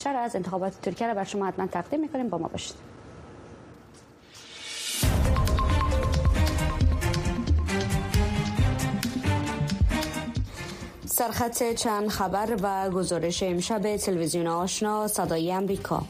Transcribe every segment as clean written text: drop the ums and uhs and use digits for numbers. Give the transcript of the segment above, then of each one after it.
از انتخابات ترکیه را بر شما حتما تقدیم می‌کنیم. با ما باشید. سرخط چند خبر و گزارش امشب تلویزیون آشنا صدای امریکا.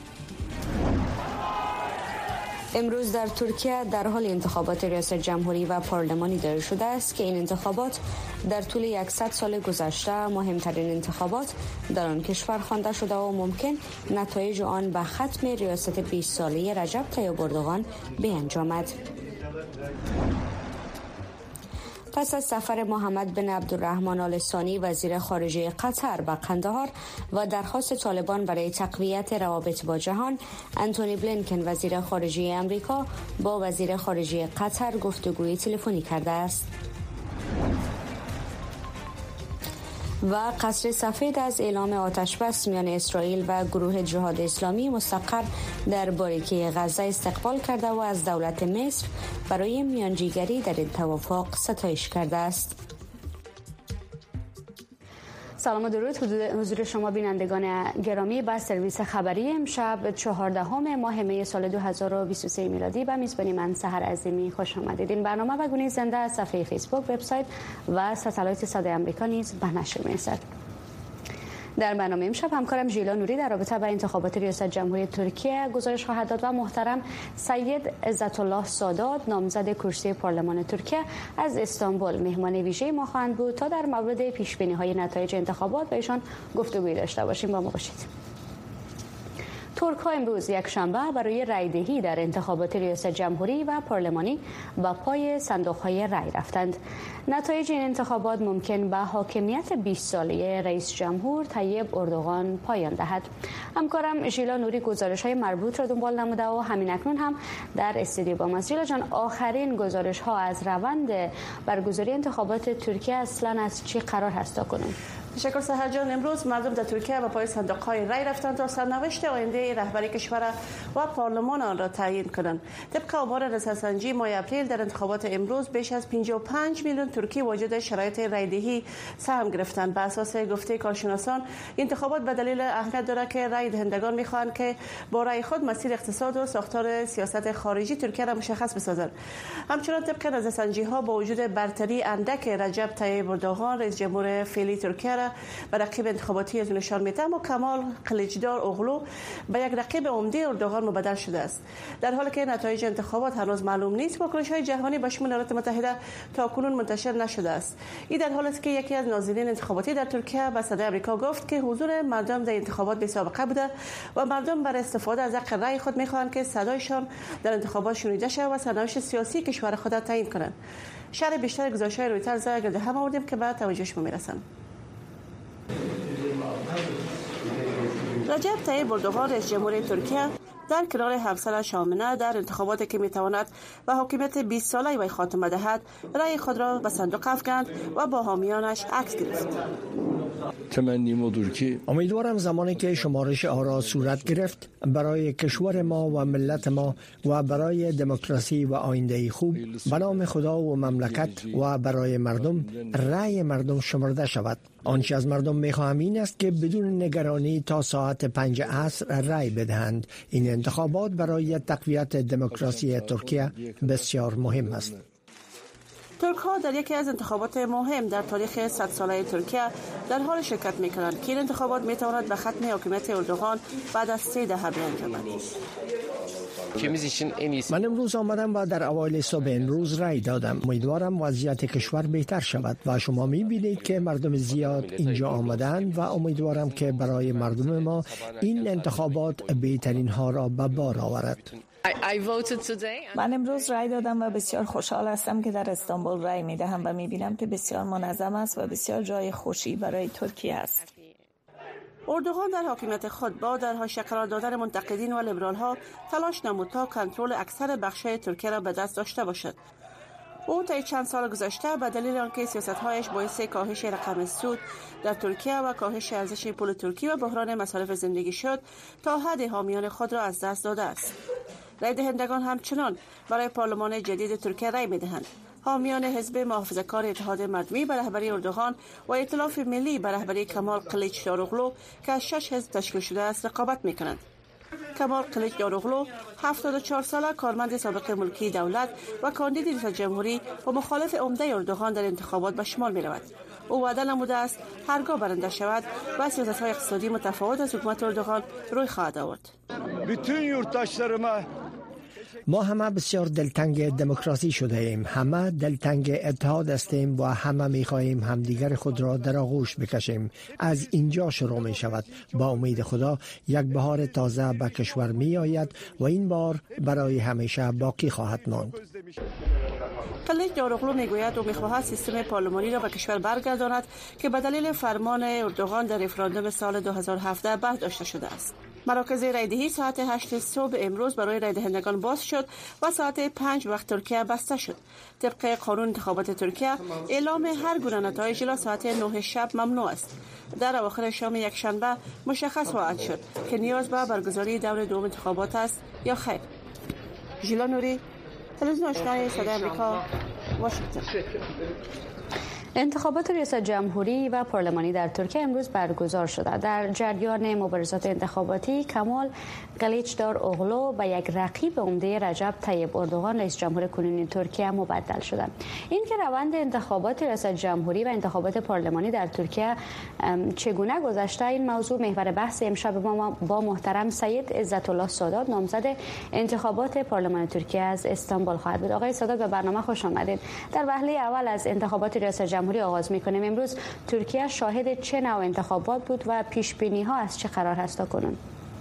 امروز در ترکیه در حال انتخابات ریاست جمهوری و پارلمانی دایر شده است که این انتخابات در طول 100 سال گذشته مهمترین انتخابات در آن کشور خوانده شده و ممکن نتایج آن به ختم ریاست 20 ساله رجب طیب اردوغان بیانجامد. پس از سفر محمد بن عبدالرحمن آل ثانی وزیر خارجه قطر به قندهار و درخواست طالبان برای تقویت روابط با جهان، انتونی بلینکن وزیر خارجه امریکا با وزیر خارجه قطر گفتگوی تلفنی کرده است. و قصر سفید از اعلام آتشبس میان اسرائیل و گروه جهاد اسلامی مستقر در باریکه غزه استقبال کرده و از دولت مصر برای میانجیگری در این توافق ستایش کرده است. سلام و درود حضور شما بینندگان گرامی. با سرویس خبری امشب 14 ماه می سال 2023 میلادی به میزبانی من سحر عظیمی خوش آمدید. این برنامه و گونه زنده از صفحه فیسبوک، وبسایت و ساتلایت صدای آمریکا نیز به نشر می‌رسد. در برنامه امشب همکارم ژیلا نوری در رابطه با انتخابات ریاست جمهوری ترکیه گزارش خواهد داد و محترم سید عزت الله سادات نامزد کرسی پارلمان ترکیه از استانبول مهمان ویژه ما خواهند بود تا در مورد پیش‌بینی‌های نتایج انتخابات با ایشان گفتگویی داشته باشیم. با ما باشید. ترک‌ها امروز یکشنبه برای رأی‌دهی در انتخابات ریاست جمهوری و پارلمانی به پای صندوق‌های رأی رفتند. نتایج این انتخابات ممکن به حاکمیت 20 ساله رئیس جمهور طیب اردوغان پایان دهد. همکارم ژیلا نوری گزارش‌های مربوط را دنبال نموده و همین اکنون هم در استودیو با ماست. ژیلا جان، آخرین گزارش‌ها از روند برگزاری انتخابات ترکیه اصلاً از چی قرار هست تا کنون؟ تشکر سحر جان. امروز مردم در ترکیه به پای صندوق‌های رای رفتند تا سرنوشت آینده رهبری کشور و پارلمان آن را تعیین کنند. طبق آمار رسانه‌سنجی ماه اپریل در انتخابات امروز بیش از 55 میلیون ترکی واجد شرایط رایدهی سهم گرفتند. بر اساس گفته کارشناسان انتخابات به دلیل اهمیت دارد که رای دهندگان می‌خواهند که با رای خود مسیر اقتصاد و ساختار سیاست خارجی ترکیه را مشخص بسازند. همچنین طبق نظرسنجی‌ها با وجود برتری اندک رجب طیب اردوغان رئیس جمهور فعلی ترکیه به رقیب انتخاباتی از نشان می‌دهد و کمال کلیجدار اوغلو به یک رقیب عمده اردوغان مبدل شده است. در حالی که نتایج انتخابات هنوز معلوم نیست، واکنش‌های جهانی به شمول ایالات متحده تاکنون منتشر نشده است. این در حالی است که یکی از ناظرین انتخاباتی در ترکیه به صدای آمریکا گفت که حضور مردم در انتخابات بی‌سابقه بوده و مردم برای استفاده از حق رأی خود می‌خواهند که صدایشان در انتخابات شنیده شود و سرنوشت سیاسی کشور خود را تعیین کنند. شرح بیشتر گزارش‌های رویترز را گرد هم آوردیم که بعد توجهش می‌رسند. رجب طیب اردوغان رئیس جمهور ترکیه در کنار همسرش آمنه در انتخاباتی که میتواند به حاکمیت 20 ساله وی خاتمه دهد رأی خود را به صندوق افکند و با حامیانش عکس گرفت. امیدوارم زمانی که شمارش آرا صورت گرفت برای کشور ما و ملت ما و برای دموکراسی و آینده خوب به نام خدا و مملکت و برای مردم رأی مردم شمرده شود. آنچه از مردم میخواهم این است که بدون نگرانی تا ساعت 5 عصر رأی بدهند. این انتخابات برای تقویت دموکراسی ترکیه بسیار مهم است. ترک‌ها در یکی از انتخابات مهم در تاریخ 100 ساله ترکیه در حال شرکت می‌کنند که این انتخابات می‌تواند به ختم حاکمیت اردوغان بعد از 3 دهه بیانجامد. من امروز آمدم و در اوایل صبح امروز رای دادم. امیدوارم وضعیت کشور بهتر شود و شما می‌بینید که مردم زیاد اینجا آمدند و امیدوارم که برای مردم ما این انتخابات بهترین ها را به بار آورد. من امروز رای دادم و بسیار خوشحال هستم که در استانبول رای میدهم و میبینم که بسیار منظم است و بسیار جای خوشی برای ترکیه است. اردوغان در حاکمیت خود با در حاشیه قرار دادن منتقدین و لیبرال ها تلاش نمود تا کنترل اکثر بخش‌های ترکیه را به دست داشته باشد. او طی چند سال گذشته به دلیل آنکه سیاست‌هایش باعث کاهش رقم سود در ترکیه و کاهش ارزش پول ترکی و بحران مصارف زندگی شد تا حد حامیان خود را از دست داده است. رای دهندگان همچنان برای پارلمان جدید ترکیه رای می‌دهند. حامیان حزب محافظه‌کار اتحاد مردمی به رهبری اردوغان و ائتلاف ملی به رهبری کمال کلیچداروغلو که از 6 حزب تشکیل شده است رقابت می‌کنند. کمال کلیچداروغلو 74 ساله کارمند سابق ملکی دولت و کاندید ریاست جمهوری و مخالف عمده اردوغان در انتخابات به شمار می‌رود. او وعده نموده است هرگاه برنده شود و سیاست‌های اقتصادی متفاوت از حکومت اردوغان روی خواهد آورد. ما همه بسیار دلتنگ دموکراسی شده ایم، همه دلتنگ اتحاد هستیم و همه می خواهیم همدیگر خود را در آغوش بکشیم. از اینجا شروع می شود. با امید خدا یک بهار تازه به کشور می آید و این بار برای همیشه باقی خواهد ماند. کلیچداروغلو میگوید او میخواهد سیستم پارلمانی را به کشور برگرداند که به دلیل فرمان اردوغان در رفراندوم سال 2017 برداشته شده است. مراکز رایدهی ساعت 8 صبح امروز برای رای دهندگان باز شد و ساعت 5 وقت ترکیه بسته شد. طبق قانون انتخابات ترکیه اعلام هر گونه نتایج الی ساعت 9 شب ممنوع است. در اواخر شام یک شنبه مشخص خواهد شد که نیاز به برگزاری دور دوم انتخابات است یا خیر. ژیلا نوری، تلویزیون آشنای صدای آمریکا، واشنگتن. انتخابات ریاست جمهوری و پارلمانی در ترکیه امروز برگزار شده. در جریان مبارزات انتخاباتی کمال کلیچداروغلو به یک رقیب عمده رجب طیب اردوغان رئیس جمهور کنونی ترکیه مبدل شدند. این که روند انتخابات ریاست جمهوری و انتخابات پارلمانی در ترکیه چگونه گذشته، این موضوع محور بحث امشب ما با محترم سید عزت الله سادات نامزد انتخابات پارلمان ترکیه از استانبول خواهد بود. آقای سادات به برنامه خوش آمدید. در وهله اول از انتخابات ریاست جمهوری آغاز می‌کنیم. امروز ترکیه شاهد چه نوع انتخابات بود و پیش بینی ها از چه قرار هست تا کنون؟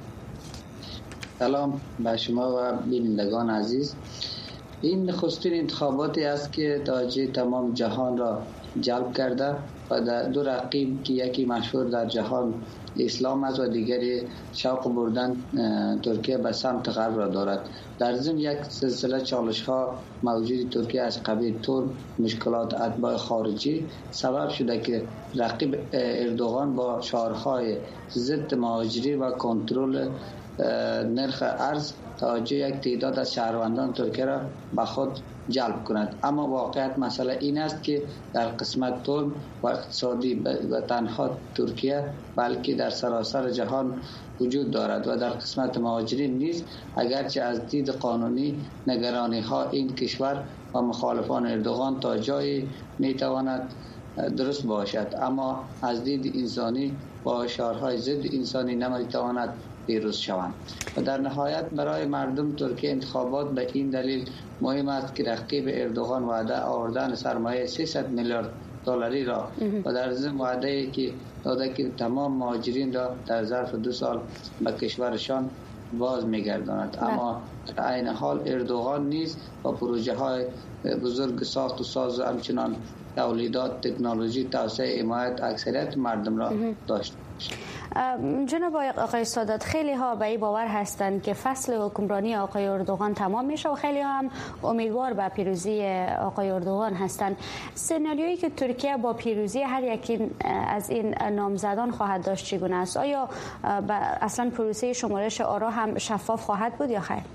سلام به شما و بینندگان عزیز. این نخستین انتخاباتی است که توجه تمام جهان را جلب کرده و دو رقیب که یکی مشهور در جهان اسلام است و دیگری شوق بردن ترکیه به سمت غرب را دارد. در ضمن یک سلسله چالش ها موجود ترکیه از قبیل طور مشکلات اتباع خارجی سبب شده که رقیب اردوغان با شعارهای ضد مهاجری و کنترل نرخ ارز توجه یک تعداد از شهروندان ترکیه را به خود جلب کند. اما واقعیت مسئله این است که در قسمت طول و اقتصادی و تنها ترکیه بلکه در سراسر جهان وجود دارد و در قسمت مهاجرین نیز اگرچه از دید قانونی نگرانی ها این کشور و مخالفان اردوغان تا جایی میتواند درست باشد، اما از دید انسانی با شعارهای ضد انسانی نمیتواند پیروز شوند. و در نهایت برای مردم ترکیه انتخابات به این دلیل مهم است که رقیب اردوغان وعده آوردن سرمایه 300 میلیارد دلاری را و در ضمن وعده که داده که تمام مهاجرین را در ظرف 2 سال به کشورشان باز میگرداند. اما در عین حال اردوغان نیز با پروژه های بزرگ ساخت و ساز و همچنان تولیدات تکنولوژی توسعه حمایت اکثریت مردم را داشت. جناب آقای سادات، خیلی ها به این باور هستند که فصل حکمرانی آقای اردوغان تمام میشه و خیلی ها هم امیدوار به پیروزی آقای اردوغان هستند. سناریویی که ترکیه با پیروزی هر یکی از این نامزدان خواهد داشت چگونه است؟ آیا اصلا پروسه شمارش آرا هم شفاف خواهد بود یا خیر؟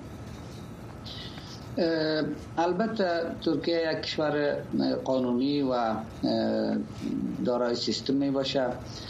البته ترکیه یک کشور قانونی و دارای سیستم می باشه.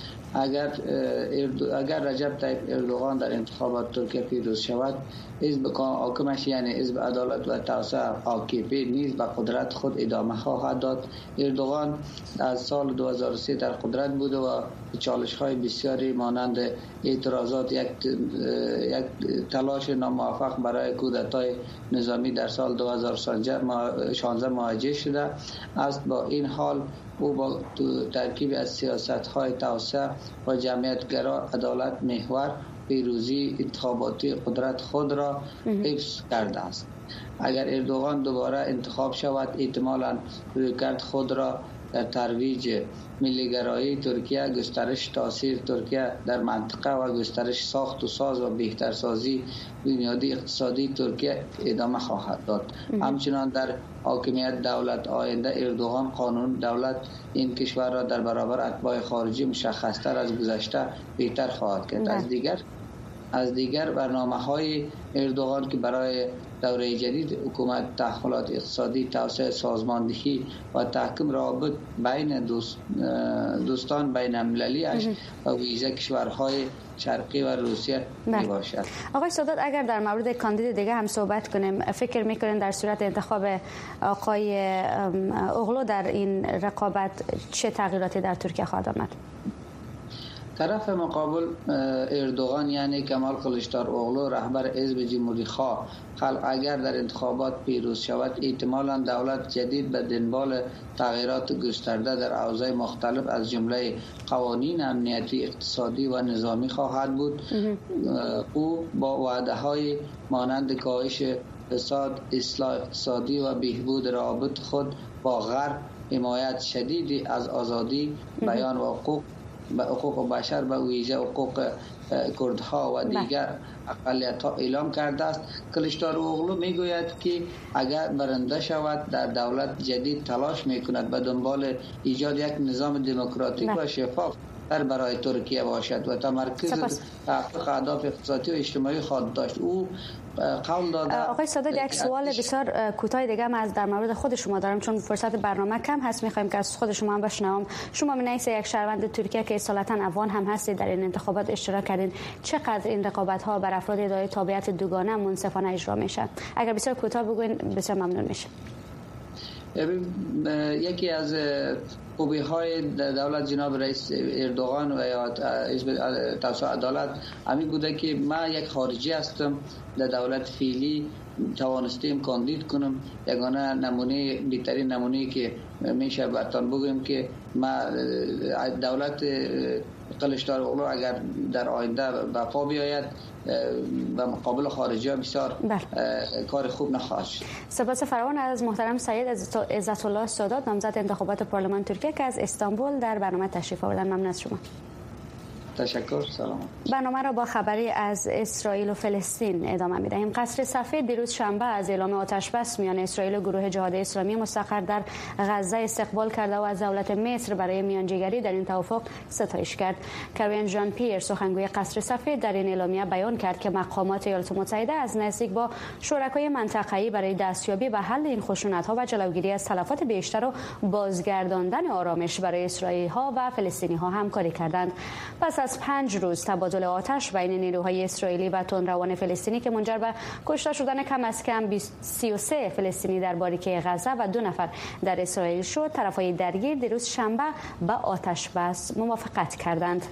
اگر رجب طیب اردوغان در انتخابات ترکیه پیروز شود، حزب حاکمش یعنی حزب عدالت و توسعه AKP نیز به قدرت خود ادامه خواهد داد. اردوغان از سال 2003 در قدرت بوده و چالش‌های بسیاری مانند اعتراضات، یک تلاش ناموفق برای کودتای نظامی در سال 2016 مواجه شده است. با این حال او با ترکیب از سیاست‌های توسعه و جمعیت‌گرا، عدالت محور، پیروزی انتخاباتی قدرت خود را حفظ کرده است. اگر اردوغان دوباره انتخاب شود، احتمالاً رویکرد خود را در ترویج ملیگرایی ترکیه، گسترش تاثیر ترکیه در منطقه و گسترش ساخت و ساز و بهترسازی بنیادی اقتصادی ترکیه ادامه خواهد داد. همچنان در حاکمیت دولت آینده اردوغان قانون دولت این کشور را در برابر اتباع خارجی مشخصتر از گذشته بهتر خواهد کرد. از دیگر از دیگر برنامه‌های اردوغان که برای دوره جدید حکومت تحولات اقتصادی، توسعه سازماندهی و تحکیم روابط بین دوستان بین المللی و ویژه کشورهای شرقی و روسیه می باشد. آقای سادات، اگر در مورد کاندید دیگه هم صحبت کنیم، فکر میکنین در صورت انتخاب آقای اوغلو در این رقابت چه تغییراتی در ترکیه خواهد آمد؟ طرف مقابل اردوغان یعنی کمال کلشدار اوغلو رهبر حزب جمهوری خواه خلق اگر در انتخابات پیروز شود، احتمالاً دولت جدید به دنبال تغییرات گسترده در حوزه‌های مختلف از جمله قوانین امنیتی، اقتصادی و نظامی خواهد بود. او با وعده‌های مانند کاهش فساد، اصلاح اقتصادی و بهبود روابط خود با غرب، حمایت شدیدی از آزادی بیان و حقوق بشر به ویژه حقوق کردها و دیگر اقلیت‌ها اعلام کرده است. کلشدار اوغلو میگوید که اگر برنده شود در دولت جدید تلاش میکند به دنبال ایجاد یک نظام دموکراتیک و شفاف برای ترکیه باشد و تمرکز تحقیق اهداف اقتصادی و اجتماعی خواهد داشت. او قول داده. آقای سادات، یک سوال بسیار کوتاه دیگه هم از در مورد خود شما دارم، چون فرصت برنامه کم هست، میخوایم که از خود شما هم بشنوم. شما من نیست یک شهروند ترکیه که اصالتا افغان هم هستید، در این انتخابات اشتراک کردین، چقدر این رقابت ها بر افراد دارای تابعیت دوگانه منصفانه اجرا میشه؟ اگر بسیار کوتاه بگوین بسیار ممنون میشه. یکی از خوبی های دولت جناب رئیس اردوغان و یا حزب توسعه عدالت همین بوده که ما یک خارجی هستم، در دولت فعلی توانستیم کاندید کنم. یگانه نمونه، بهترین نمونه که میشه براتون بگم که ما دولت کلشدار اوغلو اگر در آینده به پا بیاید و مقابل خارجی ها بسیار کار خوب نخواهد شد. سپاس فراوان از محترم سید عزت الله سادات، نامزد انتخابات پارلمان ترکیه که از استانبول در برنامه تشریف آوردن. ممنون از شما. تشکر. سلام. برنامه را با خبری از اسرائیل و فلسطین ادامه می‌دهیم. قصر سفید دیروز شنبه از اعلام آتش بس میان اسرائیل و گروه جهاد اسلامی مستقر در غزه استقبال کرده و از دولت مصر برای میانجیگری در این توافق ستایش کرد. کرین ژان پیر، سخنگوی قصر سفید، در این اعلامیه بیان کرد که مقامات ایالات متحده از نزدیک با شرکای منطقه‌ای برای دستیابی به حل این خشونت‌ها و جلوگیری از تلفات بیشتر و بازگرداندن آرامش برای اسرائیلی‌ها و فلسطینی‌ها همکاری کردند. پس از 5 روز تبادل آتش بین نیروهای اسرائیلی و تندروان فلسطینی که منجر به کشته شدن کم از کم 33 فلسطینی در باریکه غزه و 2 نفر در اسرائیل شد، طرفای درگیر دیروز شنبه به آتش بس موافقت کردند.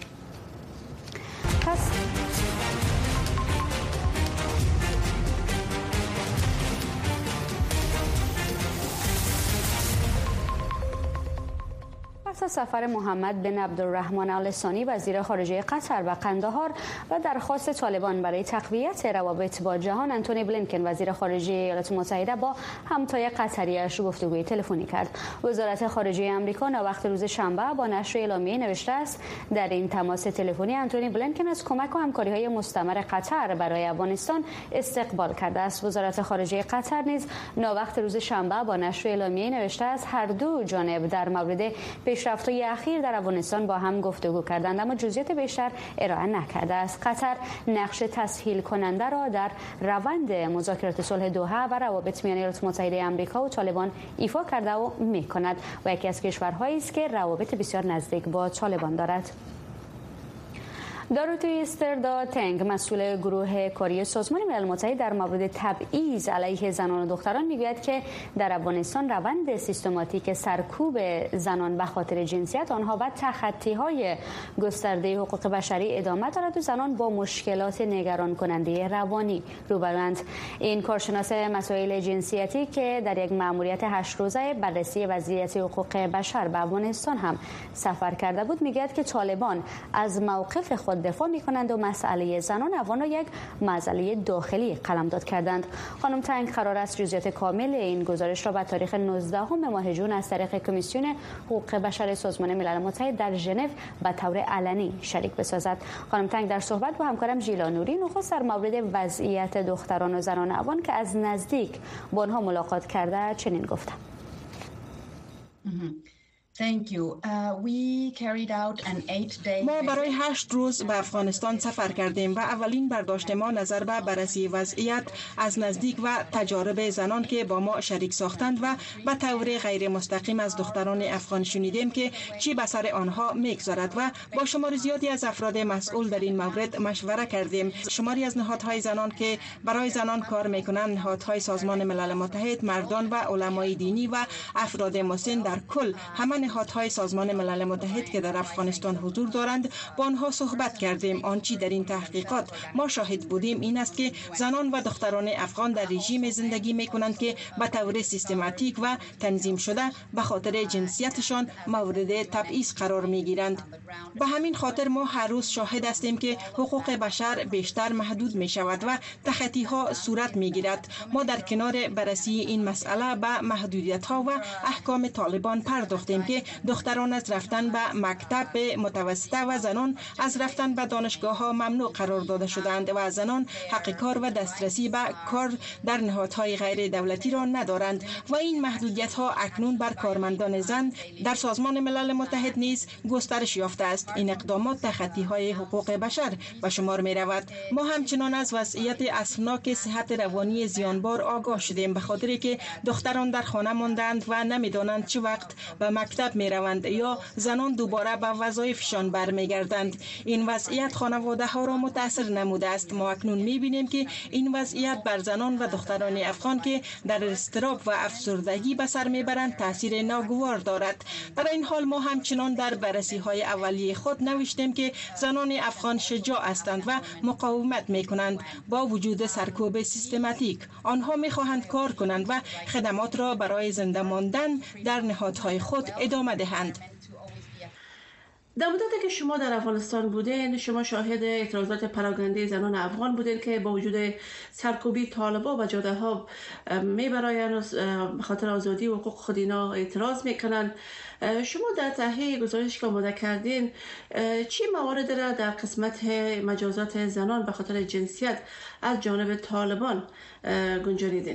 پس از سفر محمد بن عبدالرحمن آل ثانی وزیر خارجه قطر به قندهار و درخواست طالبان برای تقویت روابط با جهان، آنتونی بلینکن وزیر خارجه ایالات متحده با همتای قطری‌اش گفتگوی تلفنی کرد. وزارت خارجه آمریکا وقت روز شنبه با نشر اعلامیه نوشته است در این تماس تلفنی آنتونی بلینکن از کمک و همکاری‌های مستمر قطر برای افغانستان استقبال کرده است. وزارت خارجه قطر نیز وقت روز شنبه با نشر اعلامیه نوشته است هر دو جانب در مورد پیشرفت‌های اخیر در افغانستان با هم گفتگو کردند، اما جزئیات بیشتر ارائه نکرده است. قطر نقش تسهیل کننده را در روند مذاکرات صلح دوحه و روابط میان ایالات متحده آمریکا و طالبان ایفا کرده و می‌کند و یکی از کشورهایی است که روابط بسیار نزدیک با طالبان دارد. داروتی استرداتنگ، مسئول گروه کاری سازمان ملل متحد در مورد تبعیض علیه زنان و دختران، میگوید که در افغانستان روند سیستماتیک سرکوب زنان به خاطر جنسیت آنها و تخطی‌های گسترده حقوق بشری ادامه دارد و زنان با مشکلات نگران کننده روانی روبروند. این کارشناس مسائل جنسیتی که در یک مأموریت 8 روزه بررسی وضعیت حقوق بشر به افغانستان هم سفر کرده بود، میگوید که طالبان از موقف خود دفاع می‌کنند و مسئله زنان افغان را یک مسئله داخلی قلمداد کردند. خانم تنگ قرار است جزئیات کامل این گزارش را به تاریخ 19 ماه ژوئن از طریق کمیسیون حقوق بشر سازمان ملل متحد در ژنو به طور علنی شریک بسازد. خانم تنگ در صحبت با همکارم ژیلا نوری نخست در مورد وضعیت دختران و زنان افغان که از نزدیک با آنها ملاقات کرده چنین گفتند. ما برای 8 روز به افغانستان سفر کردیم و اولین برداشت ما نظر به بررسی وضعیت از نزدیک و تجارب زنان که با ما شریک ساختند و به طور غیر مستقیم از دختران افغان شنیدیم که چی به سر آنها میگذارد و با شمار زیادی از افراد مسئول در این مورد مشوره کردیم. شماری از نهادهای زنان که برای زنان کار میکنند، نهادهای سازمان ملل متحد، مردان و علمای دینی و افراد مسن، در کل همه نهادهای سازمان ملل متحد که در افغانستان حضور دارند، با آنها صحبت کردیم. آنچه در این تحقیقات ما شاهد بودیم این است که زنان و دختران افغان در رژیم زندگی میکنند که به طور سیستماتیک و تنظیم شده به خاطر جنسیتشان مورد تبعیض قرار میگیرند. به همین خاطر ما هر روز شاهد هستیم که حقوق بشر بیشتر محدود می شود و تخطی ها صورت می گیرد. ما در کنار بررسی این مسئله به محدودیت ها و احکام طالبان پرداختیم که دختران از رفتن به مکتب متوسطه و زنان از رفتن به دانشگاه ها ممنوع قرار داده شدند و زنان حق کار و دسترسی به کار در نهادهای غیر دولتی را ندارند و این محدودیت ها اکنون بر کارمندان زن در سازمان ملل متحد نیز گسترش یافته است. این اقدامات تخطی های حقوق بشر به شمار می رود. ما همچنان از وضعیت اسفناک صحت روانی زیانبار آگاه شدیم، به خاطر که دختران در خانه ماندند و نمیدانند چه وقت به مکتب می روند یا زنان دوباره به وظایفشان برمیگردند. این وضعیت خانواده ها را متاثر نموده است. ما اکنون می بینیم که این وضعیت بر زنان و دختران افغان که در اضطراب و افسردگی به سر میبرند تاثیر ناگوار دارد. در این حال ما همچنان در بررسی های اولیه خود نوشتیم که زنان افغان شجاع هستند و مقاومت میکنند. با وجود سرکوب سیستماتیک آنها میخواهند کار کنند و خدمات را برای زنده ماندن در نهادهای خود ادامه دهند. در مدتی که شما در افغانستان بودین، شما شاهد اعتراضات پراکنده زنان افغان بودین که با وجود سرکوبی طالبان و جاده ها میبرایند به خاطر آزادی و حقوق خود اینا اعتراض میکنن. شما در تحقیق گزارش که آماده کردین چی موارد را در قسمت مجازات زنان به خاطر جنسیت از جانب طالبان گنجانیدین؟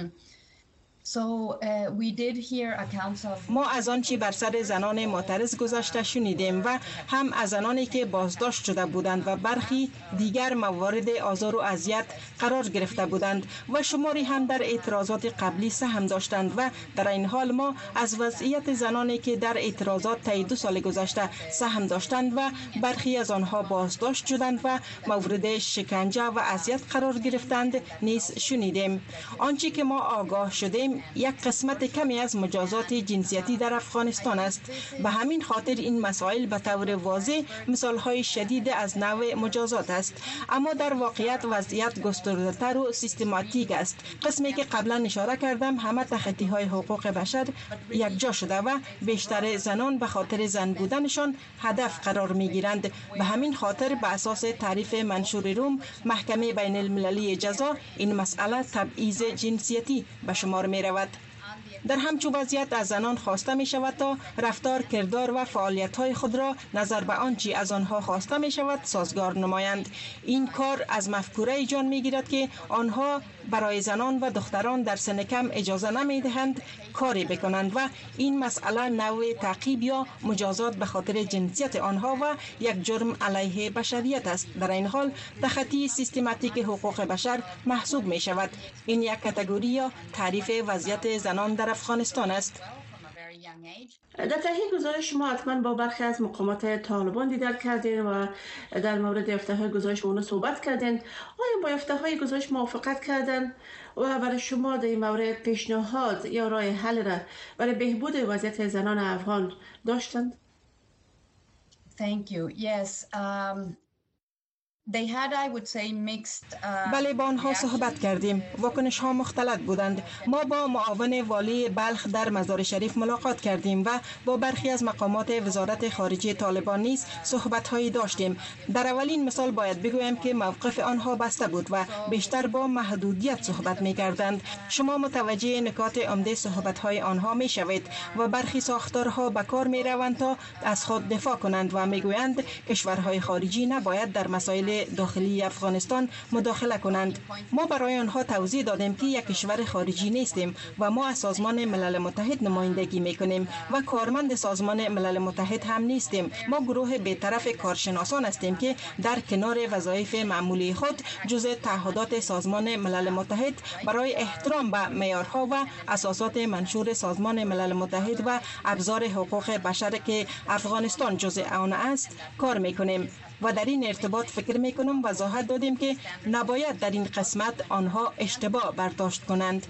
ما از آنچه بر سر زنان معترض گذشته شنیدیم و هم از زنانی که بازداشت شده بودند و برخی دیگر موارد آزار و اذیت قرار گرفته بودند و شماری هم در اعتراضات قبلی سهم داشتند و در این حال ما از وضعیت زنانی که در اعتراضات طی 2 سال گذشته سهم داشتند و برخی از آنها بازداشت شدند و مورد شکنجه و اذیت قرار گرفتند نیز شنیدیم. آنچه که ما آگاه شدیم یک قسمت کمی از مجازات جنسیتی در افغانستان است. به همین خاطر این مسائل به طور واضح مثالهای شدید از نوع مجازات است، اما در واقعیت وضعیت گسترده‌تر و سیستماتیک است. قسمی که قبلا اشاره کردم، همه تخطی های حقوق بشر یک جا شده و بیشتر زنان به خاطر زن بودنشان هدف قرار می گیرند. به همین خاطر به اساس تعریف منشور روم محکمه بین المللی جزا این مسئله تبعیض جنسیتی به شمار می رود. در همچون وضعیت از زنان خواسته می شود تا رفتار، کردار و فعالیت های خود را نظر به آنچه از آنها خواسته می شود سازگار نمایند. این کار از مفکوره جان می گیرد که آنها برای زنان و دختران در سن کم اجازه نمی دهند کاری بکنند و این مسئله نوع تعقیب یا مجازات به خاطر جنسیت آنها و یک جرم علیه بشریت است. در این حال تخطی سیستماتیک حقوق بشر محسوب می شود. این یک کاتگوری یا تعریف وضعیت زنان در افغانستان است. در تحقیق گزارش شما حتما با برخی از مقامات طالبان دیدار کردین و در مورد یافته‌های گزارش ما صحبت کردین. آیا با یافته‌های گزارش موافقت کردن و برای شما در این مورد پیشنهاد یا راه حل را برای بهبود وضعیت زنان افغان داشتند؟ بله، با آنها صحبت کردیم. واکنش ها مختلف بودند. ما با معاون والی بلخ در مزار شریف ملاقات کردیم و با برخی از مقامات وزارت خارجه طالبان نیز صحبت هایی داشتیم. در اولین مثال باید بگویم که موقف آنها بسته بود و بیشتر با محدودیت صحبت می کردند. شما متوجه نکات عمده صحبت های آنها می شوید و برخی ساختارها به کار می روند تا از خود دفاع کنند و می گویند کشورهای خارجی نباید در مسائل امور داخلی افغانستان مداخله کنند. ما برای آنها توضیح دادیم که یک کشور خارجی نیستیم و ما از سازمان ملل متحد نمایندگی میکنیم و کارمند سازمان ملل متحد هم نیستیم. ما گروه بی‌طرف کارشناسان هستیم که در کنار وظایف معمولی خود جزء تعهدات سازمان ملل متحد برای احترام به معیارها و اساسات منشور سازمان ملل متحد و ابزار حقوق بشر که افغانستان جزء آن است کار میکنیم و در این ارتباط فکر میکنم وضاحت دادیم که نباید در این قسمت آنها اشتباه برداشت کنند.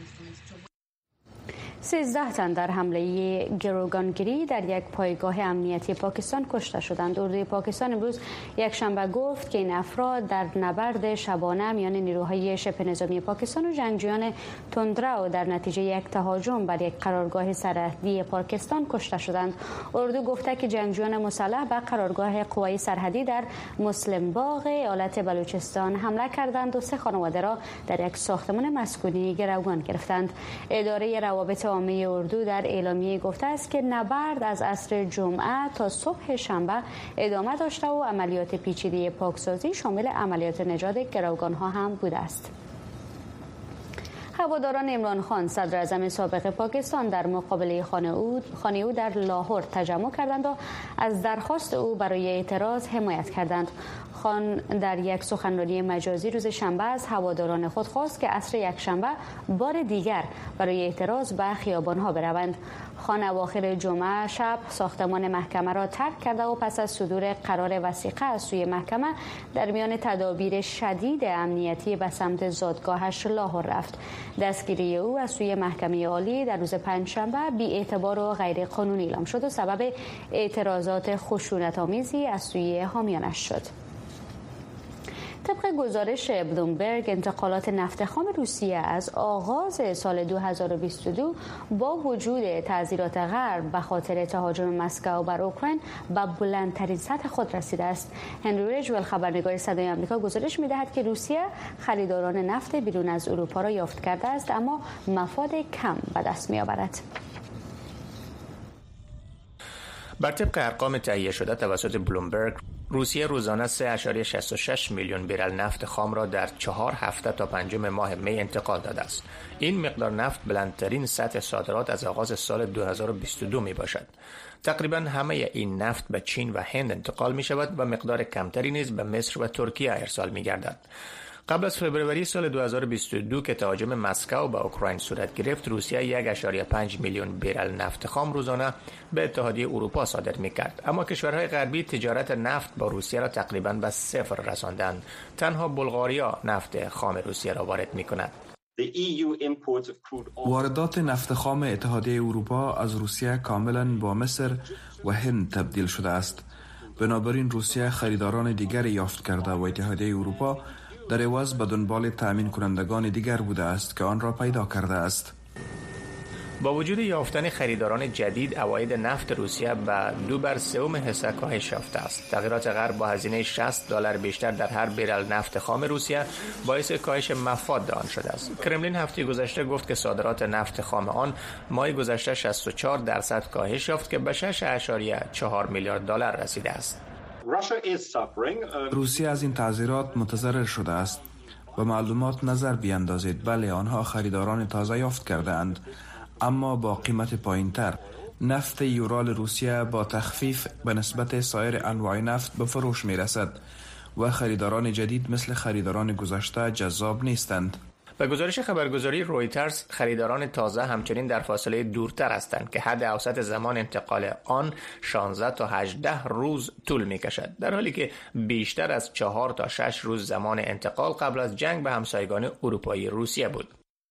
13 تن در حمله گروگانگیری در یک پایگاه امنیتی پاکستان کشته شدند. اردوی پاکستان امروز یک شنبه گفت که این افراد در نبرد شبانه میان نیروهای شبه نظامی پاکستان و جنگجویان تندرو در نتیجه یک تهاجم بر یک قرارگاه سرحدی پاکستان کشته شدند. اردو گفته که جنگجویان مسلح به قرارگاه قوای سرحدی در مسلم باغ ایالت بلوچستان حمله کردند و 3 خانواده را در یک ساختمان مسکونی گروگان گرفتند. اداره روابط عامه اردو در اعلامیه گفته است که نبرد از عصر جمعه تا صبح شنبه ادامه داشته و عملیات پیچیده پاکسازی شامل عملیات نجات گروگان‌ها هم بوده است. هواداران عمران خان صدر اعظم سابق پاکستان در مقابله خانه او در لاهور تجمع کردند و از درخواست او برای اعتراض حمایت کردند. خان در یک سخنرانی مجازی روز شنبه از هواداران خود خواست که عصر یکشنبه بار دیگر برای اعتراض به خیابان‌ها بروند. خان اواخر جمعه شب ساختمان محکمه را ترک کرده و پس از صدور قرار وثیقه از سوی محکمه در میان تدابیر شدید امنیتی به سمت زادگاهش لاهور رفت. دستگیری او از سوی محکمه عالی در روز پنجشنبه بی‌اعتبار و غیر قانونی اعلام شد و سبب اعتراضات خشونت‌آمیزی از سوی حامیانش شد. طبق گزارش بلومبرگ انتقالات نفت خام روسیه از آغاز سال 2022 با وجود تعذیرات غرب به خاطر تهاجم مسکو بر اوکراین به بلندترین سطح خود رسیده است. هنری رجول خبرنگار صدای آمریکا گزارش می‌دهد که روسیه خریداران نفت بیرون از اروپا را یافت کرده است اما مفاد کم به دست می‌آورد. بر طبق ارقام تهیه شده توسط بلومبرگ، روسیه روزانه 3.66 میلیون برل نفت خام را در 4 هفته تا 5 ماه می انتقال داده است. این مقدار نفت بلندترین سطح صادرات از آغاز سال 2022 می باشد. تقریبا همه این نفت به چین و هند انتقال می شود و مقدار کمتری نیز به مصر و ترکیه ارسال می گردد. قبل از فوریه سال 2022 که تهاجم مسکو به اوکراین صورت گرفت، روسیه 1.5 میلیون برل نفت خام روزانه به اتحادیه اروپا صادر می‌کرد. اما کشورهای غربی تجارت نفت با روسیه را تقریباً به صفر رساندند. تنها بلغاریا نفت خام روسیه را وارد می‌کند. واردات نفت خام اتحادیه اروپا از روسیه کاملاً با مصر و هند تبدیل شده است. بنابراین روسیه خریداران دیگری یافت کرده و اتحادیه اروپا در عوض به دنبال تأمین کنندگان دیگر بوده است که آن را پیدا کرده است. با وجود یافتن خریداران جدید، عواید نفت روسیه به 2/3 حصه کاهش یافته است. تغییرات غرب با هزینه $60 بیشتر در هر برل نفت خام روسیه باعث کاهش مفاد آن شده است. کرملین هفته گذشته گفت که صادرات نفت خام آن ماه گذشته 64% کاهش یافت که به $6.4 میلیارد رسیده است. روسیه از این تعذیرات متضرر شده است. به معلومات نظر بیندازید. بله، آنها خریداران تازه یافت کرده اند، اما با قیمت پایین‌تر. نفت یورال روسیه با تخفیف به نسبت سایر انواع نفت به فروش می رسد و خریداران جدید مثل خریداران گذشته جذاب نیستند. به گزارش خبرگزاری رویترز، خریداران تازه همچنین در فاصله دورتر هستند که حد اوسط زمان انتقال آن 16 تا 18 روز طول می کشد، در حالی که بیشتر از 4 تا 6 روز زمان انتقال قبل از جنگ به همسایگان اروپایی روسیه بود.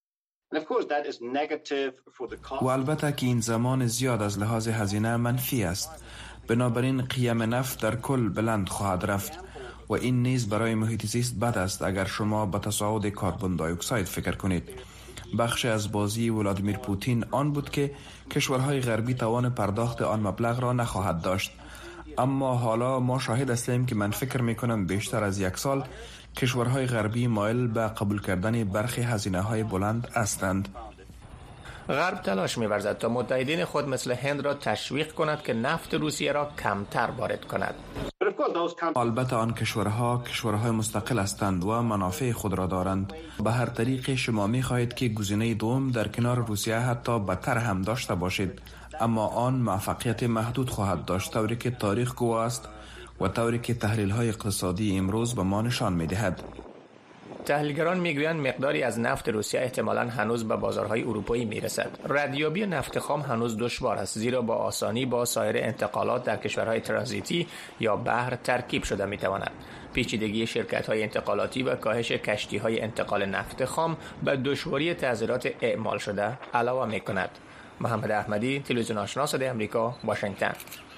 و البته که این زمان زیاد از لحاظ هزینه منفی است. بنابراین قیم نفت در کل بلند خواهد رفت و این نیز برای محیط زیست بد است. اگر شما به تصاعد کربن دی اکساید فکر کنید، بخش از بازی ولادیمیر پوتین آن بود که کشورهای غربی توان پرداخت آن مبلغ را نخواهد داشت. اما حالا ما شاهد هستیم که من فکر میکنم بیشتر از 1 سال کشورهای غربی مایل به قبول کردن برخی هزینه‌های بلند هستند. غرب تلاش می‌ورزد تا متحدین خود مثل هند را تشویق کند که نفت روسیه را کمتر وارد کند. البته آن کشورهای مستقل هستند و منافع خود را دارند. به هر طریق شما می خواهید که گزینه دوم در کنار روسیه حتی بدتر هم داشته باشید، اما آن موفقیت محدود خواهد داشت، طوری که تاریخ گواه است و طوری که تحلیل های اقتصادی امروز به ما نشان می دهد. تحلیلگران میگویند مقداری از نفت روسیه احتمالاً هنوز به بازارهای اروپایی میرسد. ردیابی نفت خام هنوز دشوار است، زیرا با آسانی با سایر انتقالات در کشورهای ترانزیتی یا بحر ترکیب شده میتواند. پیچیدگی شرکت‌های انتقالاتی و کاهش کشتی‌های انتقال نفت خام به دشواری تعذیرات اعمال شده علاوه میکند. محمد احمدی، تلویزیون آشنا صدای آمریکا، واشنگتن.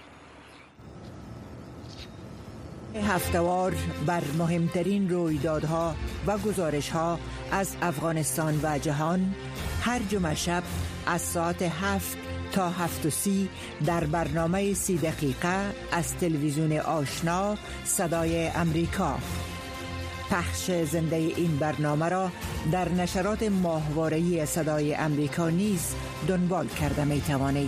هفته‌وار بر مهمترین رویدادها و گزارش‌ها از افغانستان و جهان هر جمعه شب از ساعت 7 تا 7:30 در برنامه 30 دقیقه از تلویزیون آشنا صدای امریکا. پخش زنده این برنامه را در نشرات ماهواره‌ای صدای امریکا نیز دنبال کرده می توانید.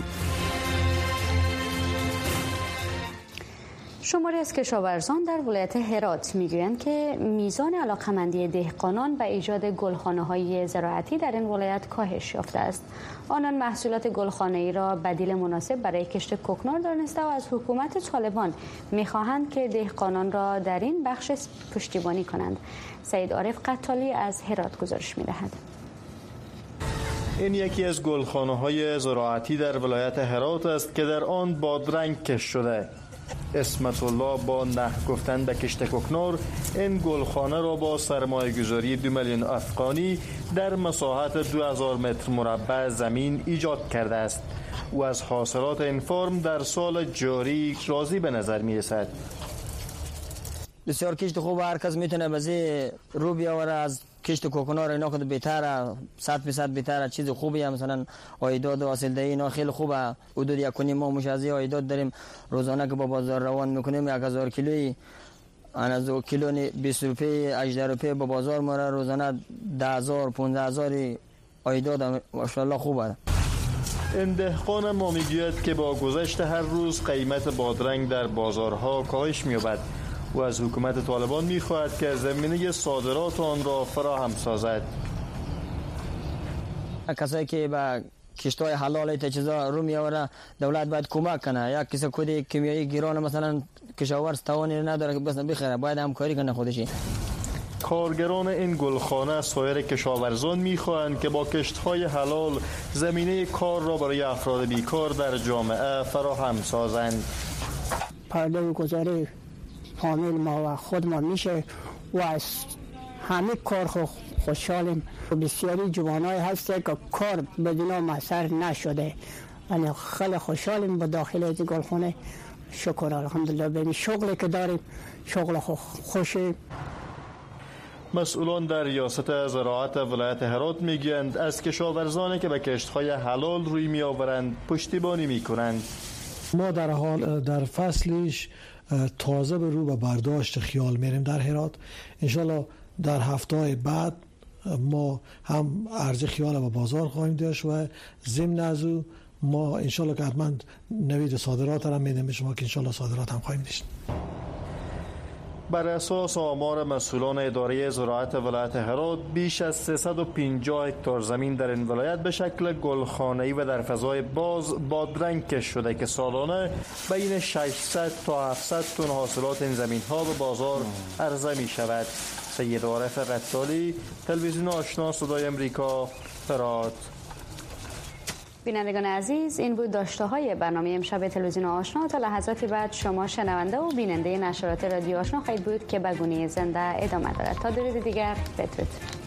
شماری از کشاورزان در ولایت هرات میگویند که میزان علاقمندی دهقانان به ایجاد گلخانه‌های زراعتی در این ولایت کاهش یافته است. آنان محصولات گلخانه‌ای را بدیل مناسب برای کشت کوکنار دانسته و از حکومت طالبان می‌خواهند که دهقانان را در این بخش پشتیبانی کنند. سید عارف قتالی از هرات گزارش می‌دهد. این یکی از گلخانه‌های زراعتی در ولایت هرات است که در آن بادرنگ کشت شده. اسمت الله با نه گفتن به کشت کوکنار این گلخانه را با سرمایه گذاری 2 میلیون افغانی در مساحت 2000 متر مربع زمین ایجاد کرده است. او از حاصلات این فرم در سال جاری راضی به نظر می رسد. بسیار کشت خوب، هر کس میتونه بزی رو بیاوره از کشت کوکنار. اینا خود بهتره، 100% بهتره، چیز خوبیه. مثلا عایدات و حاصلدهی اینا خیلی خوبه. حدود 1.5 ماه مشازی عایدات داریم. روزانه که با بازار روان میکنیم 1000 کیلویی از کیلو 20 روپیه 18 روپیه با بازار ماره. روزانه 10000 15000 عایدات ماشاءالله خوبه. این دهقان ما میگوید که با گذشت هر روز قیمت بادرنگ در بازارها کاهش می‌یابد و از حکومت طالبان می‌خواهد که زمینه صادرات آن را فراهم سازد. کسایی که با کشت‌های حلال ایت چیزا رو می‌آوره دولت باید کمک کنه. یا کسی کد کیمیایی گیران مثلا کشاورز توانی نداره که بس بخره، باید همکاری کنه خودشی. کارگران این گلخانه از سایر کشاورزان می‌خواهند که با کشت‌های حلال زمینه کار را برای افراد بیکار در جامعه فراهم سازند. پرده گذاری فامیل ما و خود ما میشه و از همه کار خوشحالیم. بسیاری جوانای هست که کار بدون مسر نشده، یعنی خیلی خوشحالیم با داخل از گلخانه. شکر الحمدلله به شغلی که داریم، شغل خوشی. مسئولان در ریاست زراعت ولایت هرات میگویند از کشاورزانی که به کشت‌های حلال روی میآورند پشتیبانی میکنند. ما در حال در فصلش تازه به رو به برداشت خیال میریم در هرات. انشالله در هفته‌های بعد ما هم ارز خیال به بازار خواهیم داشت و ضمن از او ما انشالله که حتما نوید صادرات را میدیم به شما که انشالله صادرات هم خواهیم داشت. بر اساس آمار مسئولان اداره زراعت ولایت هرات بیش از 350 هکتار زمین در این ولایت به شکل گلخانه‌ای و در فضای باز بادرنگ کشت شده که سالانه بین 600 تا 700 تن حاصلات این زمین‌ها به بازار عرضه می شود. سید عارف قتالی، تلویزیون آشنا صدای آمریکا، هرات. بینندگان عزیز، این بود داشته‌های برنامه امشب تلویزیون آشنا. تا لحظاتی بعد شما شنونده و بیننده نشرات رادیو آشنا خواهید بود که به گونه زنده ادامه دارد. تا درود دیگر، بدرود.